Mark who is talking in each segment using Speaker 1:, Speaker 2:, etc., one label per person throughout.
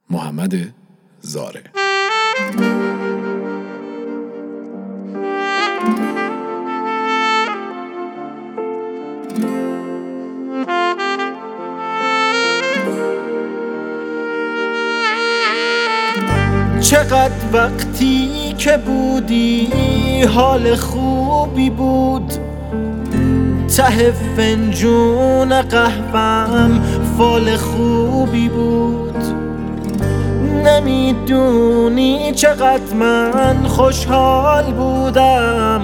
Speaker 1: محمد زاره.
Speaker 2: چقدر وقتی که بودی حال خوبی بود، ته فنجون قهوه‌ام فال خوبی بود. نمیدونی چقدر من خوشحال بودم،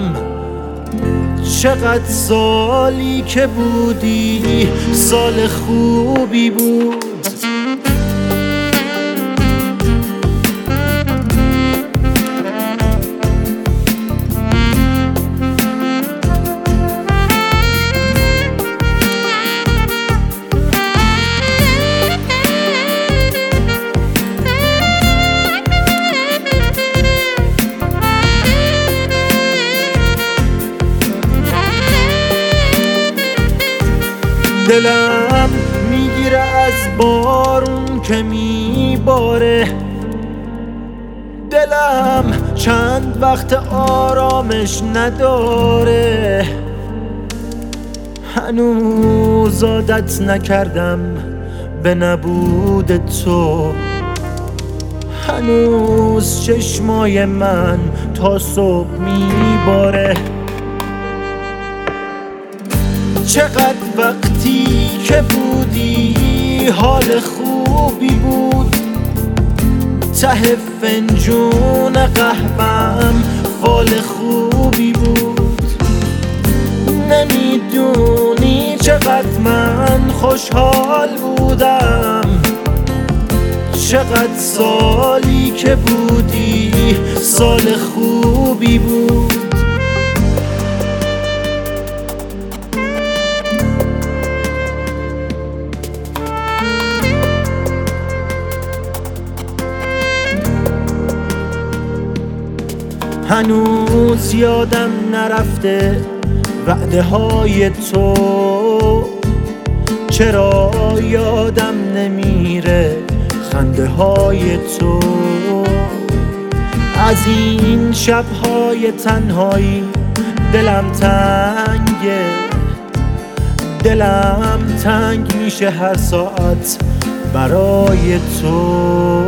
Speaker 2: چقدر سالی که بودی سال خوبی بود. دلم میگیره از بارون که میباره، دلم چند وقت آرامش نداره. هنوز عادت نکردم به نبود تو، هنوز چشمای من تا صبح میباره. چقدر وقتی که بودی حال خوبی بود، ته فنجون قهوه‌ام فال خوبی بود. نمیدونی چقدر من خوشحال بودم، چقدر سالی که بودی سال خوبی بود. هنوز یادم نرفته وعده های تو، چرا یادم نمیره خنده های تو. از این شبهای تنهایی دلم تنگه، دلم تنگ میشه هر ساعت برای تو.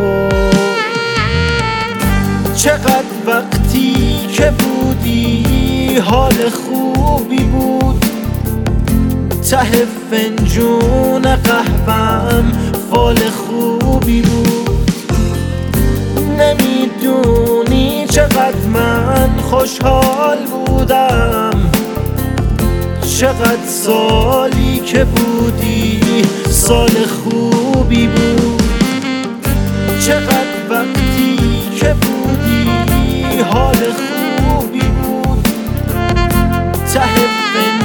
Speaker 2: چقدر وقتی که بودی حال خوبی بود، ته فنجون قهوه‌ام فال خوبی بود. نمیدونی چقدر من خوشحال بودم، چقدر سالی که بودی سال خوبی بود. چقدر وقتی که بودی حال خوبی بود، ته